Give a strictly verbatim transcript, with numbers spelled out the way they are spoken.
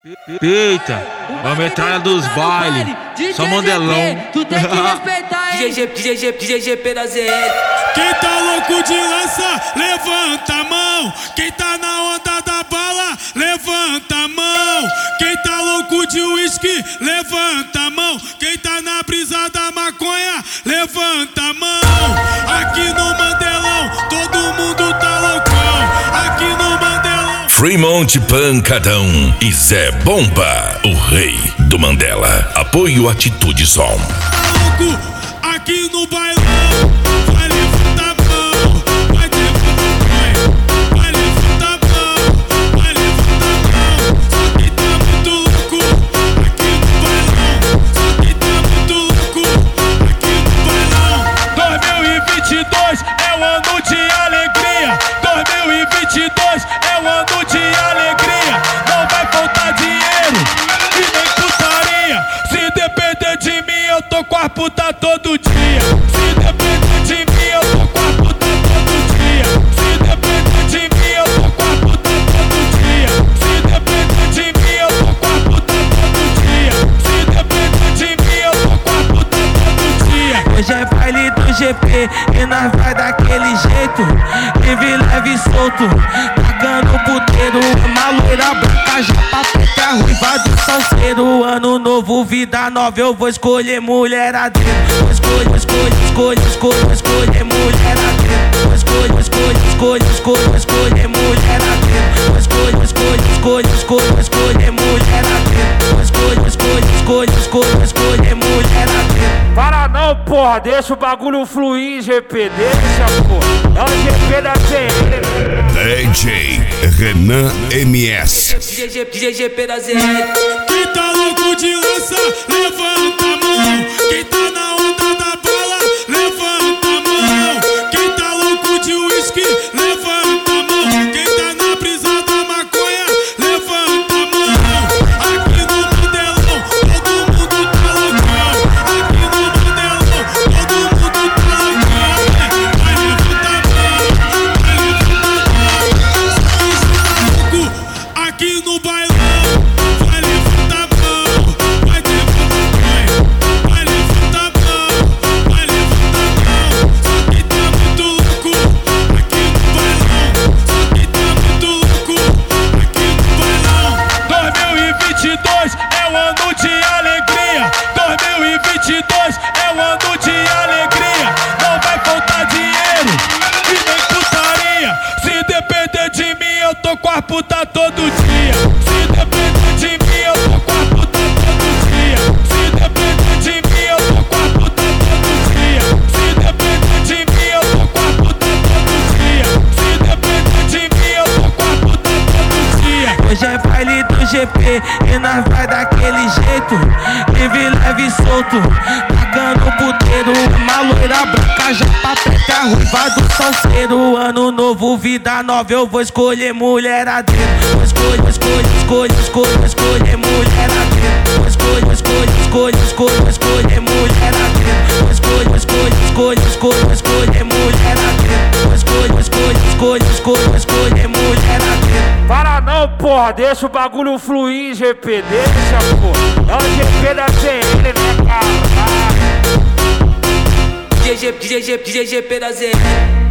Eita, a metralha dos bailes, só Mandelão. Tu tem que respeitar, hein? D J G P da Z L. Quem tá louco de lança, levanta a mão. Quem tá na onda da bala, levanta a mão. Quem tá louco de uísque, levanta a mão. Quem tá na brisa da maconha, levanta a mão. Aqui no Mandelão, todo mundo tá loucão. Aqui no Mandelão. Fremont Pancadão e Zé Bomba, o rei do Mandela. Apoio Atitude Som. Tá louco aqui no bailão. Vai levantar a mão, vai levantar a mão, vai levantar a mão, vai levantar a mão. Só quem tá muito louco aqui no bailão. Só quem tá muito louco aqui no bailão. dois mil e vinte e dois é o ano de alegria. dois mil e vinte e dois é o ano de alegria. Não vai faltar dinheiro e nem putaria. Se depender de mim, eu tô com a puta todo dia. Se depender de mim, eu tô com a puta todo dia. Se depender de mim, eu tô com a puta todo dia. Se depender de mim, eu tô com a puta todo dia. Se depender de mim, eu tô com a puta todo dia. Hoje é baile do G P e nós vai daquele jeito, livre, leve e solto, pagando puteiro, uma loira branca, japa preta, ruiva do salseiro. Ano novo, vida nova, eu vou escolher mulheradeiro. Vou escolher, vou escolher, escolher, escolher, vou escolher mulheradeiro. Vou escolher, vou escolher, escolher, escolher, vou escolher mulheradeiro. Vou escolher, vou escolher, escolher, escolher, vou escolher mulheradeiro. Vou escolher, vou escolher, escolher, escolher, vou escolher mulheradeiro. Para não, porra, deixa o bagulho fluir, G P, deixa, porra. É o G P da Z L. D J Renan M S. D J G P da Z L. Quem tá louco de lança, levanta a mão. Quem tá na onda da bala, levanta a mão. Quem tá louco de uísque, levanta a mão. Quem tá na brisa da maconha, levanta a mão. Aqui no Mandelão, todo mundo tá loucão. Aqui no Mandelão, todo mundo tá loucão. Vai levantar a mão, vai levantar a mão. Aqui no bailão. Vai levantar a mão, vai levantar a mão, vai levantar a mão, vai levantar a mão. Só quem tá muito louco aqui no bailão. Só quem tá muito louco aqui no bailão. dois mil e vinte e dois é o ano de alegria. dois mil e vinte e dois é o ano de alegria. Não vai faltar dinheiro e nem putaria. Se depender de mim, eu tô com a puta todo dia. Se depender de mim, eu tô com a puta todo dia. Se depender de mim, eu tô com a puta todo dia. Se depender de mim, eu tô com a puta todo dia. Se depender de mim, eu tô com a puta todo dia. Hoje é baile do G P e nós vai daquele jeito, livre, leve e solto, pagando puteiro, uma loira branca, japa preta, ruiva do salseiro. Ano novo, vida nova, eu vou escolher mulheradeiro. Vou escolher, vou escolher, escolher, escolher, vou escolher mulheradeiro. Vou escolher, vou escolher, escolher, escolher, vou escolher mulheradeiro. Vou escolher, vou escolher, escolher, escolher, vou escolher mulheradeiro. Vou escolher, vou escolher, escolher, escolher, vou escolher mulheradeiro. Para não, porra, deixa o bagulho fluir, G P, deixa, porra. É o G P da Z L, né, cara? D J G P da Z L.